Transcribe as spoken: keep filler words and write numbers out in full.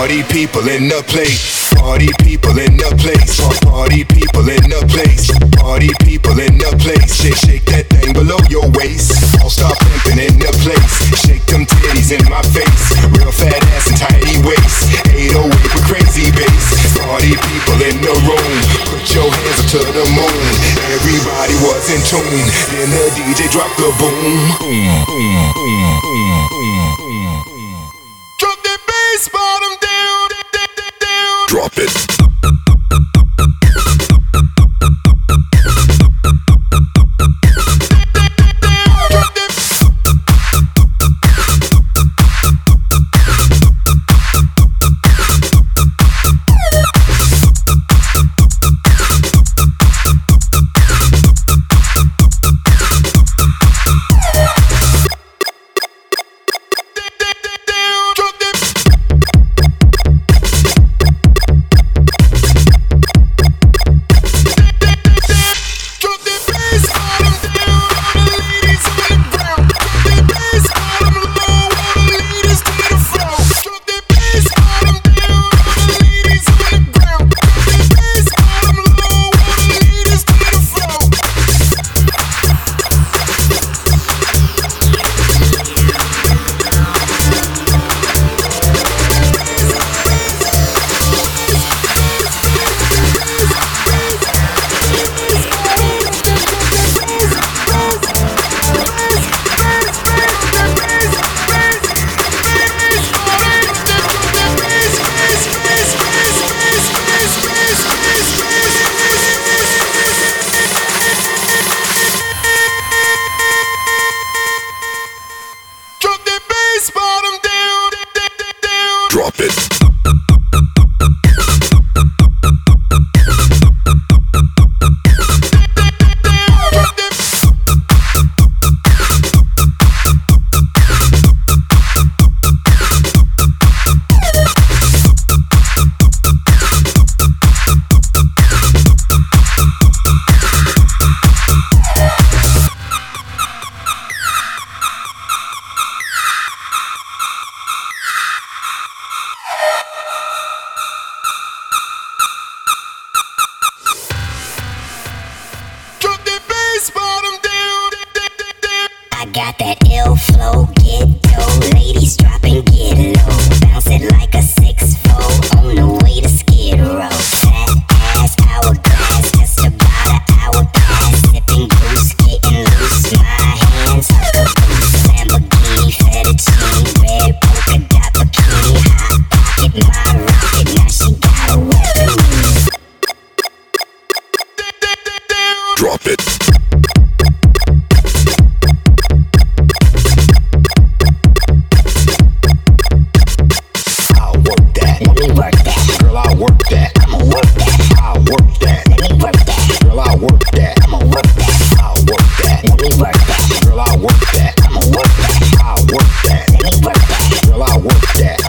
Party people in the place. Party people in the place. Party people in the place. Party people in the place. Shake, shake that thing below your waist. All stop pimping in the place. Shake them titties in my face. Real fat ass and tiny waist. eight oh eight with crazy bass. Party people in the room. Put your hands up to the moon. Everybody was in tune. Then the D J dropped the boom. Boom, boom, boom, boom, boom, boom. Drop that bass bottom down, down, down, down. Drop it. Drop it. I got that ill flow, get dough. Ladies dropping, get low. Bounce it like a six four on the way to Skid Row. Fat ass, hourglass, just about an hour past. Sipping goose, getting loose. My hands up the boost. Lamborghini, fettuccine, red polka dot bikini. Hot pocket, my rocket, now she got a weapon. Drop it. Work that.